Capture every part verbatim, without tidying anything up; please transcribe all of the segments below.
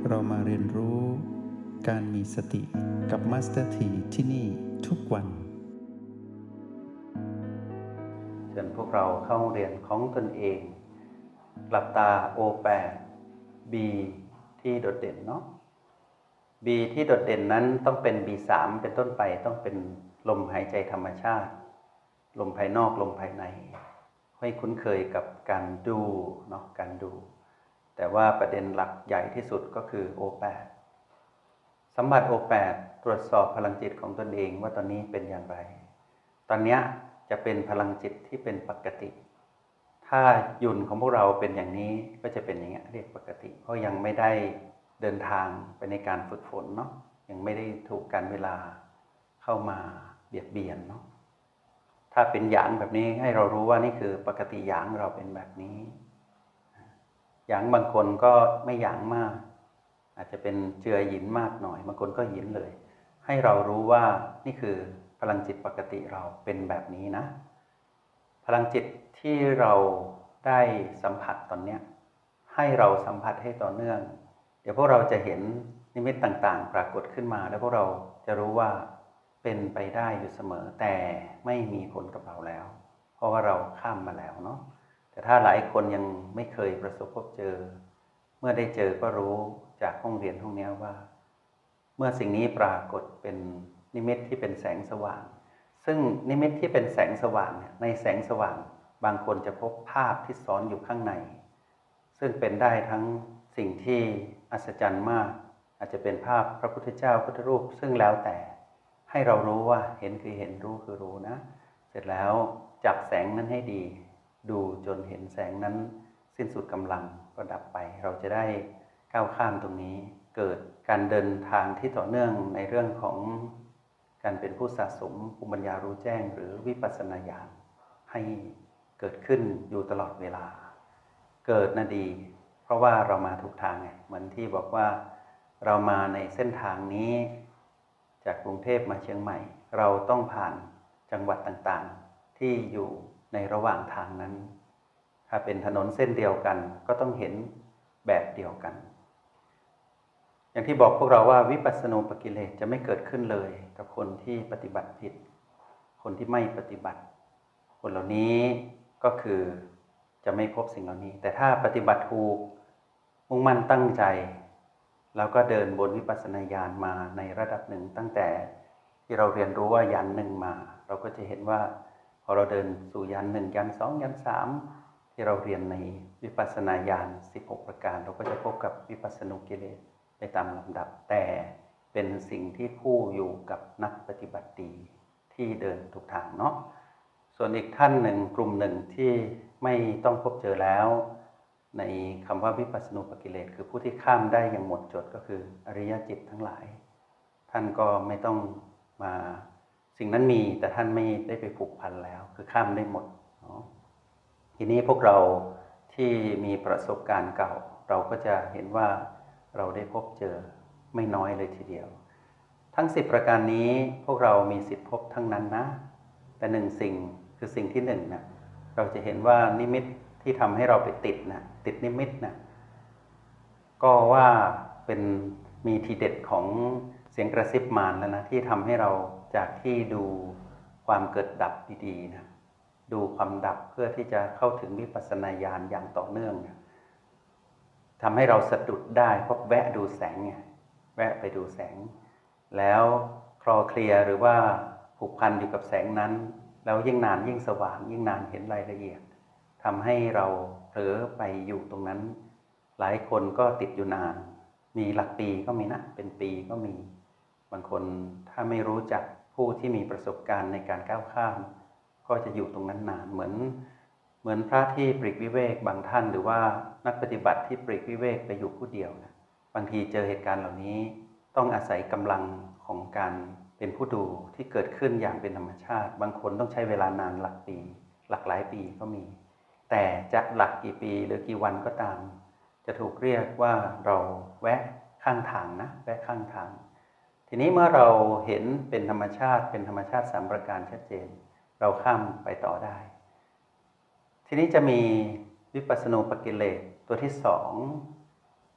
เรามาเรียนรู้การมีสติกับมาสเตอร์ทีที่นี่ทุกวันเชิญพวกเราเข้าห้องเรียนของตนเองหลับตา โอ แปด B ที่โดดเด่นเนาะ B ที่โดดเด่นนั้นต้องเป็น บี สาม เป็นต้นไปต้องเป็นลมหายใจธรรมชาติลมภายนอกลมภายในให้คุ้นเคยกับการดูเนาะการดูแต่ว่าประเด็นหลักใหญ่ที่สุดก็คือ โอ แปด สัมผัส โอ แปด ตรวจสอบพลังจิตของตนเองว่าตอนนี้เป็นอย่างไรตอนนี้จะเป็นพลังจิตที่เป็นปกติถ้ายุ่นของพวกเราเป็นอย่างนี้ก็จะเป็นอย่างนี้เรียกปกติเพราะยังไม่ได้เดินทางไปในการฝึกฝนเนาะยังไม่ได้ถูกการเวลาเข้ามาเบียดเบียนเนาะถ้าเป็นหยางแบบนี้ให้เรารู้ว่านี่คือปกติหยางเราเป็นแบบนี้หยางบางคนก็ไม่หยางมากอาจจะเป็นเจือหยินมากหน่อยบางคนก็หยินเลยให้เรารู้ว่านี่คือพลังจิตปกติเราเป็นแบบนี้นะพลังจิตที่เราได้สัมผัสตอนนี้ให้เราสัมผัสให้ต่อเนื่องเดี๋ยวพวกเราจะเห็นนิมิตต่างๆปรากฏขึ้นมาแล้วพวกเราจะรู้ว่าเป็นไปได้อยู่เสมอแต่ไม่มีผลกับเราแล้วเพราะว่าเราข้ามมาแล้วเนาะแต่ถ้าหลายคนยังไม่เคยประสบพบเจอเมื่อได้เจอก็รู้จากห้องเรียนห้องนี้ว่าเมื่อสิ่งนี้ปรากฏเป็นนิมิตที่เป็นแสงสว่างซึ่งนิมิตที่เป็นแสงสว่างเนี่ยในแสงสว่างบางคนจะพบภาพที่ซ้อนอยู่ข้างในซึ่งเป็นได้ทั้งสิ่งที่อัศจรรย์มากอาจจะเป็นภาพพระพุทธเจ้าพุทธรูปซึ่งแล้วแต่ให้เรารู้ว่าเห็นคือเห็นรู้คือรู้นะเสร็จแล้วจับแสงนั้นให้ดีดูจนเห็นแสงนั้นสิ้นสุดกำลังก็ดับไปเราจะได้ก้าวข้ามตรงนี้เกิดการเดินทางที่ต่อเนื่องในเรื่องของการเป็นผู้สะสมภูมิปัญญารู้แจ้งหรือวิปัสสนาญาณให้เกิดขึ้นอยู่ตลอดเวลาเกิดน่ะดีเพราะว่าเรามาถูกทางไงเหมือนที่บอกว่าเรามาในเส้นทางนี้จากกรุงเทพมาเชียงใหม่เราต้องผ่านจังหวัดต่างๆที่อยู่ในระหว่างทางนั้นถ้าเป็นถนนเส้นเดียวกันก็ต้องเห็นแบบเดียวกันอย่างที่บอกพวกเราว่าวิปัสสนูปกิเลสจะไม่เกิดขึ้นเลยกับคนที่ปฏิบัติผิดคนที่ไม่ปฏิบัติคนเหล่านี้ก็คือจะไม่พบสิ่งเหล่านี้แต่ถ้าปฏิบัติถูกมุ่งมั่นตั้งใจแล้วก็เดินบนวิปัสสนาญาณมาในระดับหนึ่งตั้งแต่ที่เราเรียนรู้ว่ายันหนึ่งมาเราก็จะเห็นว่าพอเราเดินสู่ยันหนึ่งยันสองยันสามที่เราเรียนในวิปัสสนาญาณสิบหกประการเราก็จะพบกับวิปัสสนูกิเลสไปตามลำดับแต่เป็นสิ่งที่คู่อยู่กับนักปฏิบัติดีที่เดินถูกทางเนาะส่วนอีกท่านหนึ่งกลุ่มหนึ่งที่ไม่ต้องพบเจอแล้วในคำว่าวิปัสสนูปกิเลสคือผู้ที่ข้ามได้อย่างหมดจดก็คืออริยจิตทั้งหลายท่านก็ไม่ต้องมาสิ่งนั้นมีแต่ท่านไม่ได้ไปผูกพันแล้วคือข้ามได้หมดเนาะทีนี้พวกเราที่มีประสบการณ์เก่าเราก็จะเห็นว่าเราได้พบเจอไม่น้อยเลยทีเดียวทั้งสิบประการนี้พวกเรามีสิทธิพบทั้งนั้นนะแต่หนึ่งสิ่งคือสิ่งที่หนึ่งนะเราจะเห็นว่านิมิตที่ทำให้เราไปติดนะติดนิมิตนะก็ว่าเป็นมีทีเด็ดของเสียงกระซิบมารแล้วนะที่ทำให้เราจากที่ดูความเกิดดับดีๆนะดูความดับเพื่อที่จะเข้าถึงวิปัสสนาญาณอย่างต่อเนื่องนะทำให้เราสะดุดได้เพราะแวะดูแสงไงแวะไปดูแสงแล้วคลอเคลียร์หรือว่าผูกพันอยู่กับแสงนั้นแล้วยิ่งนานยิ่งสว่างยิ่งนานเห็นรายละเอียดทำให้เราเผลอไปอยู่ตรงนั้นหลายคนก็ติดอยู่นานมีหลักปีก็มีนะเป็นปีก็มีบางคนถ้าไม่รู้จักผู้ที่มีประสบการณ์ในการก้าวข้ามก็จะอยู่ตรงนั้นนานเหมือนเหมือนพระที่ปลีกวิเวกบางท่านหรือว่านักปฏิบัติที่ปลีกวิเวกไปอยู่ผู้เดียวนะบางทีเจอเหตุการณ์เหล่านี้ต้องอาศัยกำลังของการเป็นผู้ดูที่เกิดขึ้นอย่างเป็นธรรมชาติบางคนต้องใช้เวลานานหลักปีหลักหลายปีก็มีแต่จะหลักกี่ปีหรือกี่วันก็ตามจะถูกเรียกว่าเราแวะข้างทางนะแวะข้างทางทีนี้เมื่อเราเห็นเป็นธรรมชาติเป็นธรรมชาติสามประการชัดเจนเราข้ามไปต่อได้ทีนี้จะมีวิปัสสนูปกิเลสตัวที่สอง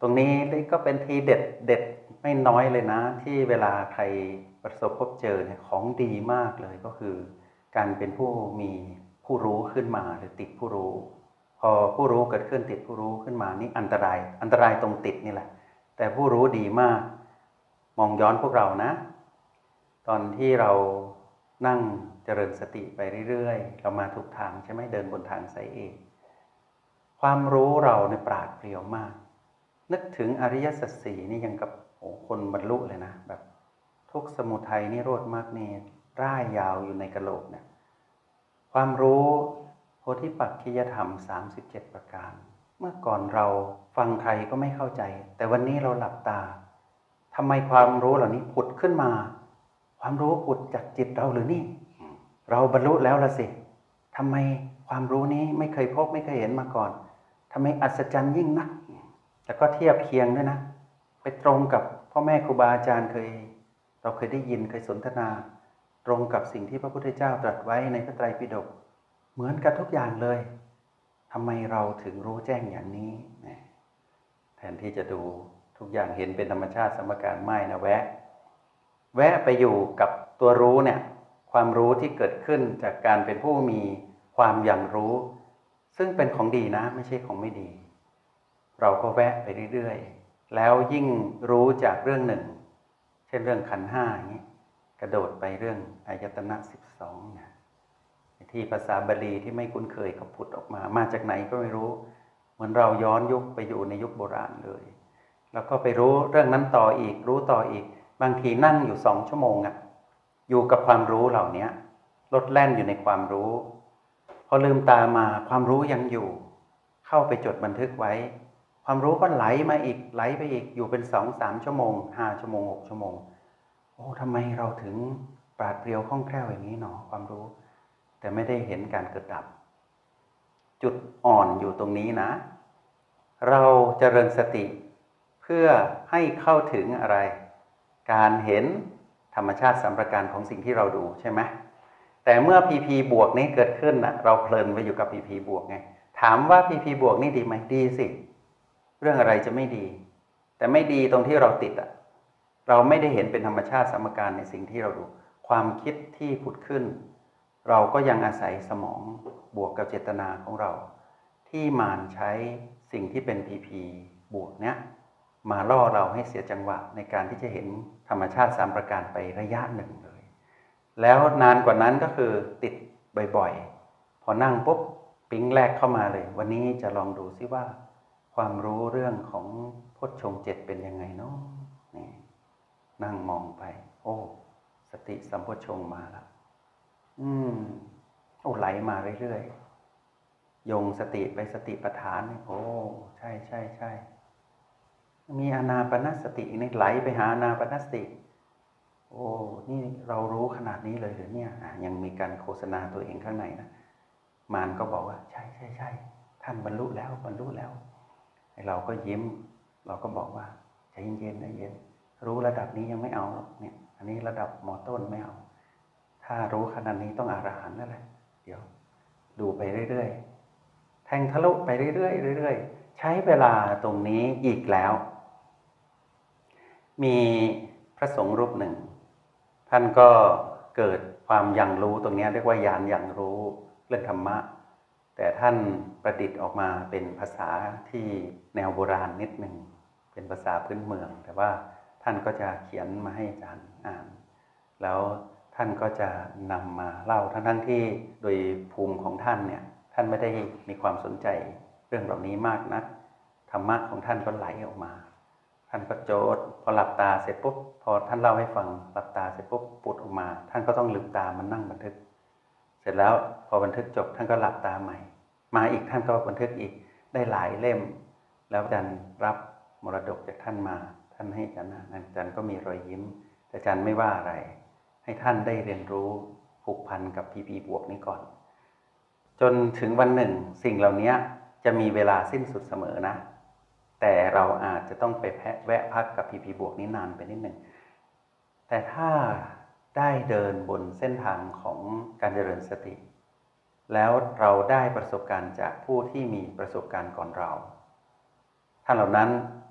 ตรงนี้ก็เป็นทีเด็ดเด็ดไม่น้อยเลยนะที่เวลาใครประสบพบเจอเนี่ยของดีมากเลยก็คือการเป็นผู้มีผู้รู้ขึ้นมาหรือติดผู้รู้พอผู้รู้เกิดขึ้นติดผู้รู้ขึ้นมานี่อันตรายอันตรายตรงติดนี่แหละแต่ผู้รู้ดีมากมองย้อนพวกเรานะตอนที่เรานั่งเจริญสติไปเรื่อยๆเรามาถูกทางใช่ไหมเดินบนทางสายเอกความรู้เราในปราดเปรียวมากนึกถึงอริยสัจสี่นี่ยังกับโอ้คนบรรลุเลยนะแบบทุกข์สมุทัยนิโรธมรรคนี่ร่ายยาวอยู่ในกะโหลกเนี่ยความรู้โพธิปักขิยธรรมสามสิบเจ็ดประการเมื่อก่อนเราฟังใครก็ไม่เข้าใจแต่วันนี้เราหลับตาทำไมความรู้เหล่านี้ผุดขึ้นมาความรู้ผุดจากจิตเราหรือนี่เราบรรลุแล้วละสิทำไมความรู้นี้ไม่เคยพบไม่เคยเห็นมาก่อนทำไมอัศจรรย์ยิ่งนักแต่ก็เทียบเคียงด้วยนะไปตรงกับพ่อแม่ครูบาอาจารย์เคยเราเคยได้ยินเคยสนทนาตรงกับสิ่งที่พระพุทธเจ้าตรัสไว้ในพระไตรปิฎกเหมือนกันทุกอย่างเลยทำไมเราถึงรู้แจ้งอย่างนี้แทนที่จะดูทุกอย่างเห็นเป็นธรรมชาติสมการไม่นะแวะแวะไปอยู่กับตัวรู้เนี่ยความรู้ที่เกิดขึ้นจากการเป็นผู้มีความอย่างรู้ซึ่งเป็นของดีนะไม่ใช่ของไม่ดีเราก็แวะไปเรื่อยๆแล้วยิ่งรู้จากเรื่องหนึ่งเช่นเรื่องขันธ์ห้าอย่างนี้กระโดดไปเรื่องอายตนะสิบสองนะที่ภาษาบาลีที่ไม่คุ้นเคยก็ผุดออกมามาจากไหนก็ไม่รู้เหมือนเราย้อนยุคไปอยู่ในยุคโบราณเลยแล้วก็ไปรู้เรื่องนั้นต่ออีกรู้ต่ออีกบางทีนั่งอยู่สองชั่วโมงอ่ะอยู่กับความรู้เหล่านี้ลดแล่นอยู่ในความรู้พอลืมตามาความรู้ยังอยู่เข้าไปจดบันทึกไว้ความรู้ก็ไหลมาอีกไหลไปอีกอยู่เป็นสองสามชั่วโมงห้าชั่วโมงหกชั่วโมงโอ้ทำไมเราถึงปราดเปรียวคล่องแคล่วอย่างนี้หนอความรู้แต่ไม่ได้เห็นการเกิดดับจุดอ่อนอยู่ตรงนี้นะเราเจริญสติเพื่อให้เข้าถึงอะไรการเห็นธรรมชาติสามประการของสิ่งที่เราดูใช่ไหมแต่เมื่อ พี พี บวกนี้เกิดขึ้นนะเราเพลินไปอยู่กับ พี พี บวกไงถามว่า พี พี บวกนี่ดีไหมดีสิเรื่องอะไรจะไม่ดีแต่ไม่ดีตรงที่เราติดอ่ะเราไม่ได้เห็นเป็นธรรมชาติสมการในสิ่งที่เราดูความคิดที่ผุดขึ้นเราก็ยังอาศัยสมองบวกกับเจตนาของเราที่มานใช้สิ่งที่เป็น พี พี บวกเนี้ยมาล่อเราให้เสียจังหวะในการที่จะเห็นธรรมชาติสามประการไประยะหนึ่งเลยแล้วนานกว่านั้นก็คือติดบ่อยๆพอนั่งปุ๊บปิ๊งแรกเข้ามาเลยวันนี้จะลองดูซิว่าความรู้เรื่องของโพชฌงค์เจ็ดเป็นยังไงเนาะนี่นั่งมองไปโอ้สติสัมโพชฌงค์มาแล้วอืมโอ้ไหลมาเรื่อยๆโยงสติไปสติปัฏฐานโอ้ใช่ใช่ใช่มีอานาปานสตินี่ไหลไปหาอานาปานสติโอ้นี่เรารู้ขนาดนี้เลยหรือเนี่ยยังมีการโฆษณาตัวเองข้างในนะมารก็บอกว่าใช่ใช่ใช่ท่านบรรลุแล้วบรรลุแล้วเราก็ยิ้มเราก็บอกว่าใจเย็นๆนะเย็นรู้ระดับนี้ยังไม่เอาเนี่ยอันนี้ระดับมอต้นไม่เอาถ้ารู้ขนาดนี้ต้องอรหันต์นั่นแหละเดี๋ยวดูไปเรื่อยๆแทงทะลุไปเรื่อยๆเรื่อยๆใช้เวลาตรงนี้อีกแล้วมีพระสงฆ์รูปหนึ่งท่านก็เกิดความยังรู้ตรงนี้เรียกว่าญาณยังรู้เรื่องธรรมะแต่ท่านประดิษฐ์ออกมาเป็นภาษาที่แนวโบราณนิดหนึ่งเป็นภาษาพื้นเมืองแต่ว่าท่านก็จะเขียนมาให้อาจารย์อ่านแล้วท่านก็จะนำมาเล่าทั้งทั้งที่โดยภูมิของท่านเนี่ยท่านไม่ได้มีความสนใจเรื่องเหล่านี้มากนักธรรมะของท่านก็ไหลออกมาท่านก็โจทย์พอหลับตาเสร็จปุ๊บพอท่านเล่าให้ฟังหลับตาเสร็จปุ๊บปุดออกมาท่านก็ต้องลืมตามันนั่งบันทึกเสร็จแล้วพอบันทึกจบท่านก็หลับตาใหม่มาอีกท่านก็บันทึกอีกได้หลายเล่มแล้วอาจารย์รับมรดกจากท่านมาท่านให้อาจารย์นะอาจารย์ก็มีรอยยิ้มแต่อาจารย์ไม่ว่าอะไรให้ท่านได้เรียนรู้ผูกพันกับ พี พี บวกนี้ก่อนจนถึงวันหนึ่งสิ่งเหล่านี้จะมีเวลาสิ้นสุดเสมอนะแต่เราอาจจะต้องไปแวะพักกับ พี พี บวกนี้นานไปนิดหนึ่งแต่ถ้าได้เดินบนเส้นทางของการเจริญสติแล้วเราได้ประสบการณ์จากผู้ที่มีประสบการณ์ก่อนเราท่านเหล่านั้น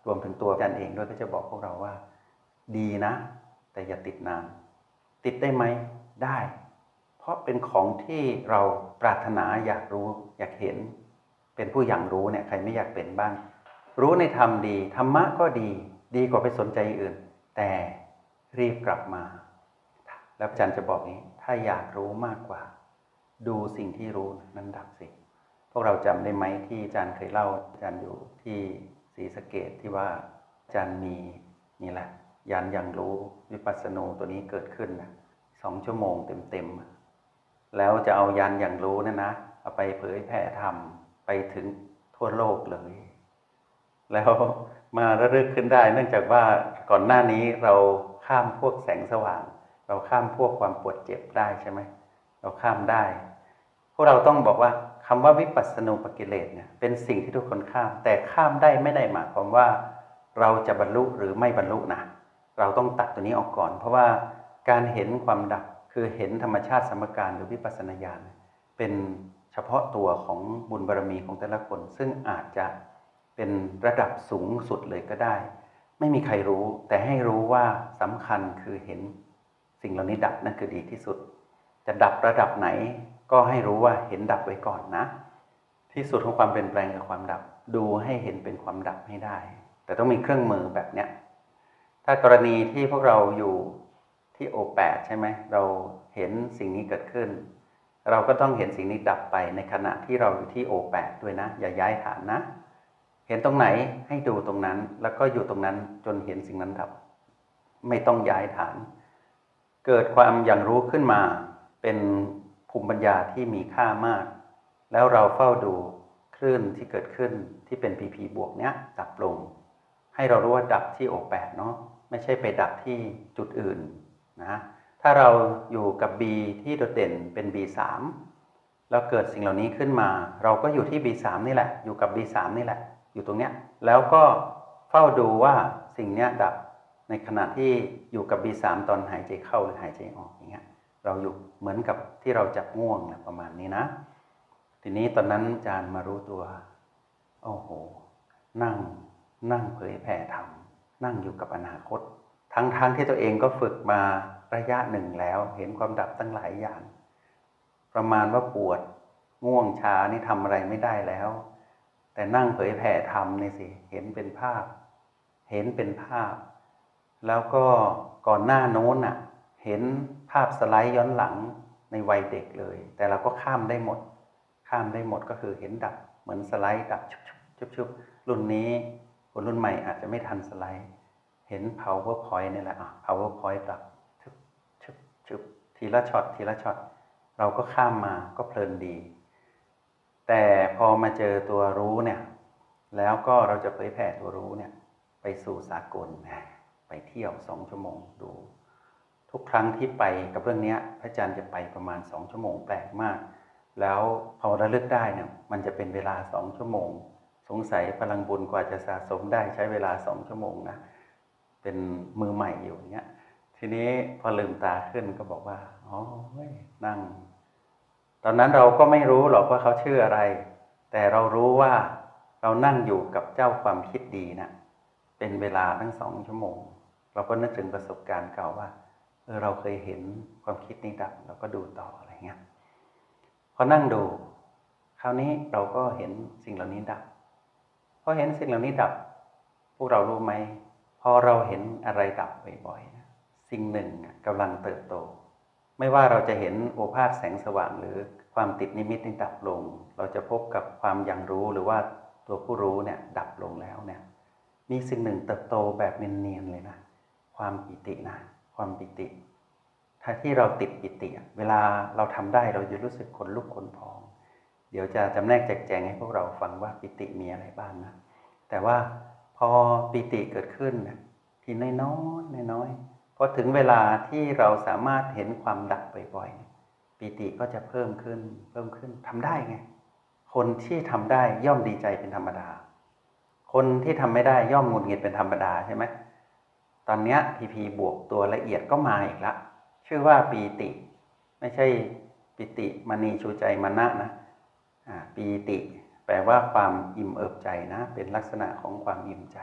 รวมถึงตัวอาจารย์เองด้วยก็จะบอกพวกเราว่าดีนะแต่อย่าติดนานติดได้ไหมได้เพราะเป็นของที่เราปรารถนาอยากรู้อยากเห็นเป็นผู้อย่างรู้เนี่ยใครไม่อยากเป็นบ้างรู้ในธรรมดีธรรมะก็ดีดีกว่าไปสนใจอื่นแต่รีบกลับมาแล้วอาจารย์จะบอกนี้ถ้าอยากรู้มากกว่าดูสิ่งที่รู้นั้นดับสิพวกเราจำได้ไหมที่อาจารย์เคยเล่าอาจารย์อยู่ที่ศรีสะเกษที่ว่าอาจารย์มีนี่แหละญาณอย่างรู้วิปัสสนูตัวนี้เกิดขึ้นนะสองชั่วโมงเต็มๆแล้วจะเอาญาณอย่างรู้นั่นนะเอาไปเผยแผ่ธรรมไปถึงทั่วโลกเลยแล้วมาระลึกขึ้นได้เนื่องจากว่าก่อนหน้านี้เราข้ามพวกแสงสว่างเราข้ามพวกความปวดเจ็บได้ใช่ไหมเราข้ามได้พวกเราต้องบอกว่าคำว่าวิปัสสนูปกิเลสเนี่ยเป็นสิ่งที่ทุกคนข้ามแต่ข้ามได้ไม่ได้หมายความว่าเราจะบรรลุหรือไม่บรรลุนะเราต้องตัดตัวนี้ออกก่อนเพราะว่าการเห็นความดับคือเห็นธรรมชาติสมการหรือวิปัสสนาญาณเป็นเฉพาะตัวของบุญบารมีของแต่ละคนซึ่งอาจจะเป็นระดับสูงสุดเลยก็ได้ไม่มีใครรู้แต่ให้รู้ว่าสำคัญคือเห็นสิ่งเหล่านี้ดับนั่นคือดีที่สุดจะดับระดับไหนก็ให้รู้ว่าเห็นดับไว้ก่อนนะที่สุดของความเปลี่ยนแปลงกับความดับดูให้เห็นเป็นความดับให้ได้แต่ต้องมีเครื่องมือแบบเนี้ยถ้ากรณีที่พวกเราอยู่ที่โอแปดใช่ไหมเราเห็นสิ่งนี้เกิดขึ้นเราก็ต้องเห็นสิ่งนี้ดับไปในขณะที่เราอยู่ที่โอแปดด้วยนะอย่าย้ายฐานนะเห็นตรงไหนให้ดูตรงนั้นแล้วก็อยู่ตรงนั้นจนเห็นสิ่งนั้นดับไม่ต้องย้ายฐานเกิดความอย่างรู้ขึ้นมาเป็นภูมิปัญญาที่มีค่ามากแล้วเราเฝ้าดูคลื่นที่เกิดขึ้นที่เป็น พี พี บวกเนี้ยดับลงให้เรารู้ว่าดับที่โอแปดเนาะไม่ใช่ไปดับที่จุดอื่นนะถ้าเราอยู่กับ B ที่โดดเด่นเป็น บี สาม แล้วเกิดสิ่งเหล่านี้ขึ้นมาเราก็อยู่ที่ บี สาม นี่แหละอยู่กับ บี สาม นี่แหละอยู่ตรงเนี้ยแล้วก็เฝ้าดูว่าสิ่งเนี้ยดับในขณะที่อยู่กับ บี สาม ตอนหายใจเข้าหรือหายใจออกอย่างเงี้ยเราอยู่เหมือนกับที่เราจับง่วงนะประมาณนี้นะทีนี้ตอนนั้นอาจารย์มารู้ตัวโอ้โหนั่งนั่งเผยแผ่ธรรมนั่งอยู่กับอนาคตทั้งๆ ท, ที่ตัวเองก็ฝึกมาระยะหนึ่งแล้วเห็นความดับตั้งหลายอย่างประมาณว่าปวดง่วงชานี่ทำอะไรไม่ได้แล้วแต่นั่งเผยแผ่ธรรมนี่สิเห็นเป็นภาพเห็นเป็นภาพแล้วก็ก่อนหน้าโน้นน่ะเห็นภาพสไลด์ย้อนหลังในวัยเด็กเลยแต่เราก็ข้ามได้หมดข้ามได้หมดก็คือเห็นดับเหมือนสไลด์ดับชุบชุบรุ่นนี้คนรุ่นใหม่อาจจะไม่ทันสไลด์เห็น PowerPoint นี่แหละอ่ะ PowerPoint ดับชุบชุบชุบทีละช็อตทีละช็อตเราก็ข้ามมาก็เพลินดีแต่พอมาเจอตัวรู้เนี่ยแล้วก็เราจะเผยแผ่ตัวรู้เนี่ยไปสู่สากลไปเที่ยวสองชั่วโมงดูทุกครั้งที่ไปกับเรื่องนี้พระอาจารย์จะไปประมาณสองชั่วโมงแปลกมากแล้วพอระลึกได้เนี่ยมันจะเป็นเวลาสองชั่วโมงสงสัยพลังบุญกว่าจะสะสมได้ใช้เวลาสองชั่วโมงนะเป็นมือใหม่อยู่อย่างเงี้ยทีนี้พอลืมตาขึ้นก็บอกว่าอ๋อนั่งตอนนั้นเราก็ไม่รู้หรอกว่าเขาชื่ออะไรแต่เรารู้ว่าเรานั่งอยู่กับเจ้าความคิดดีนะเป็นเวลาทั้งสองชั่วโมงเราก็นึกถึงประสบการณ์เก่าว่าเออเราเคยเห็นความคิดนี้ดับเราก็ดูต่ออะไรเงี้ยพอนั่งดูคราวนี้เราก็เห็นสิ่งเหล่านี้ดับพอเห็นสิ่งเหล่านี้ดับพวกเรารู้ไหมพอเราเห็นอะไรดับบ่อยๆนะสิ่งหนึ่งกำลังเติบโตไม่ว่าเราจะเห็นโอภาสแสงสว่างหรือความติดนิมิตนี้ดับลงเราจะพบกับความยังรู้หรือว่าตัวผู้รู้เนี่ยดับลงแล้วเนี่ยมีสิ่งหนึ่งเติบโตแบบเนียนๆเลยนะความปิตินะความปิติถ้าที่เราติดปิติเวลาเราทำได้เราจะรู้สึกขนลุกขนพองเดี๋ยวจะจำแนกแจกแจงให้พวกเราฟังว่าปิติมีอะไรบ้างนะแต่ว่าพอปิติเกิดขึ้นทีน้อยๆน้อยๆพอถึงเวลาที่เราสามารถเห็นความดับบ่อยๆปิติก็จะเพิ่มขึ้นเพิ่มขึ้นทำได้ไงคนที่ทำได้ย่อมดีใจเป็นธรรมดาคนที่ทำไม่ได้ย่อมหงุดหงิดเป็นธรรมดาใช่ไหมตอนนี้ พี พี บวกตัวละเอียดก็มาอีกแล้วชื่อว่าปีติไม่ใช่ปิติมณีชูใจมณะนะปีติแปลว่าความอิ่มเอิบใจนะเป็นลักษณะของความอิ่มใจ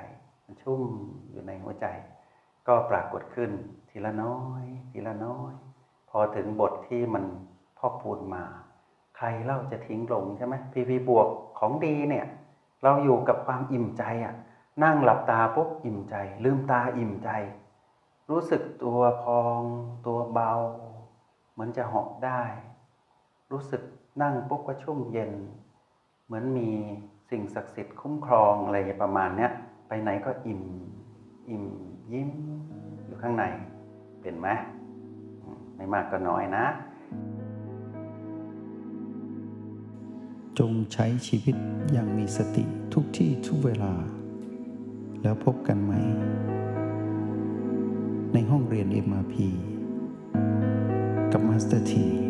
มันชุ่มอยู่ในหัวใจก็ปรากฏขึ้นทีละน้อยทีละน้อยพอถึงบทที่มันพอกพูนมาใครเล่าจะทิ้งลงใช่ไหมพีพีบวกของดีเนี่ยเราอยู่กับความอิ่มใจอ่ะนั่งหลับตาปุ๊บอิ่มใจลืมตาอิ่มใจรู้สึกตัวพองตัวเบาเหมือนจะเหาะได้รู้สึกนั่งปุ๊บก็ชุ่มเย็นเหมือนมีสิ่งศักดิ์สิทธิ์คุ้มครองอะไรประมาณเนี้ยไปไหนก็อิ่มอิ่มยิ้มอยู่ข้างในเป็นไหมไม่มากก็น้อยนะจงใช้ชีวิตอย่างมีสติทุกที่ทุกเวลาแล้วพบกันไหมในห้องเรียน เอ็ม อาร์ พี กับมาสเตอร์ที